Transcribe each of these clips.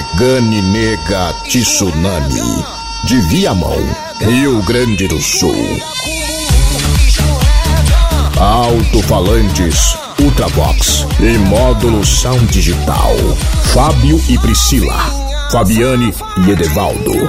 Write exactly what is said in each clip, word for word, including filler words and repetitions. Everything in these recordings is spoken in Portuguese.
Pegane Nega Tsunami, de Viamão, Rio Grande do Sul. Alto-falantes, Ultravox e módulo Sound Digital. Fábio e Priscila, Fabiane e Edevaldo.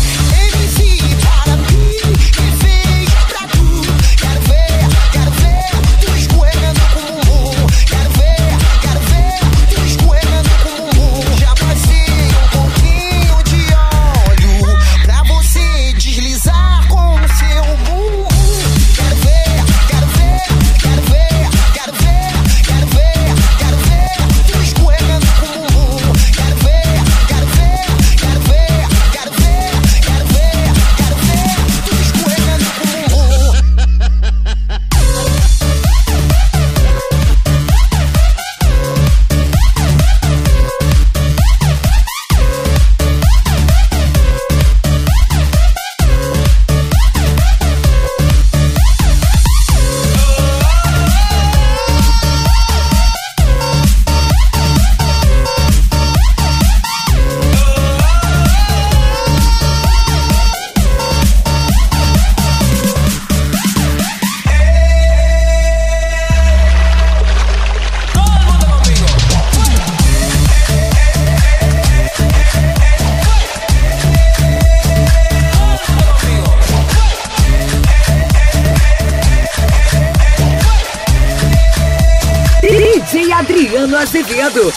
D J Adriano Azevedo.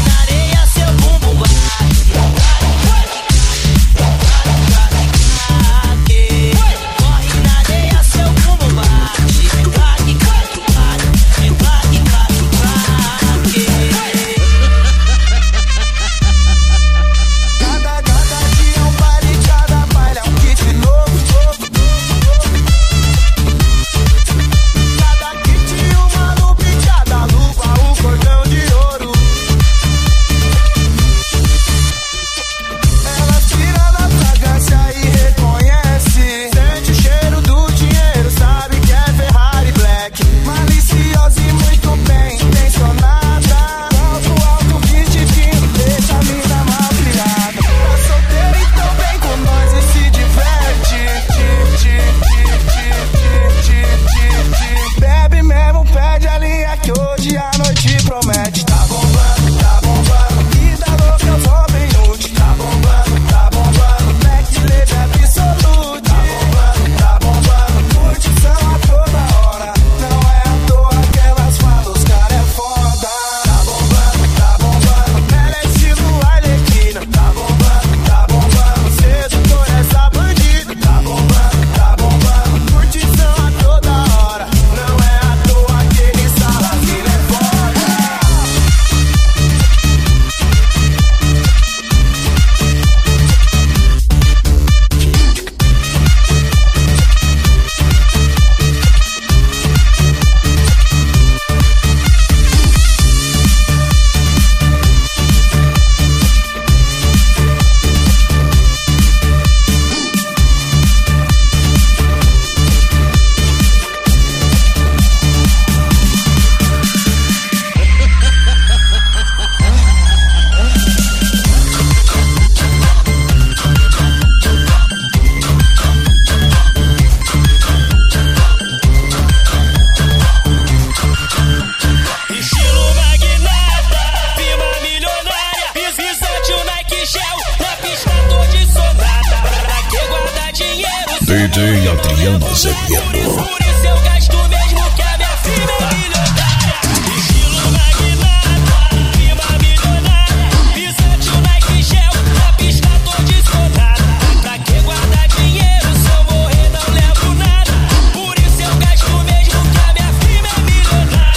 D J Adriano Azevedo. Por isso eu gasto mesmo que a minha firma é milionária. Estilo magnata, firma milionária. Visante o Nike Shell, na pista tô descontada. Pra que guardar dinheiro, se eu morrer não levo nada. Por isso eu gasto mesmo que a minha firma é milionária.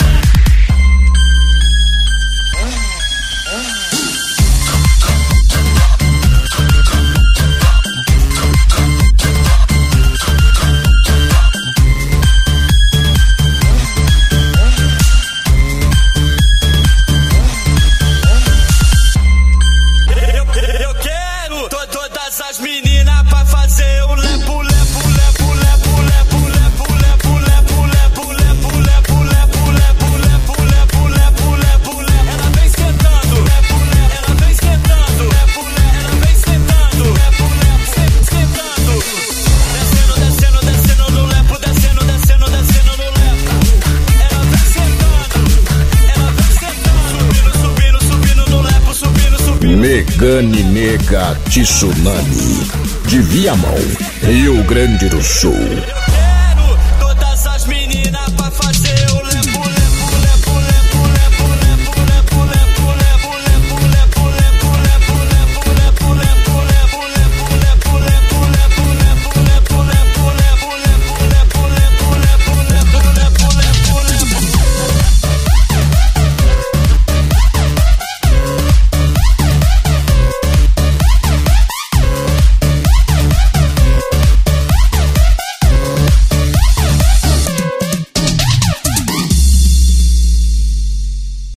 Megane Nega Tsunami, de Viamão, Rio Grande do Sul.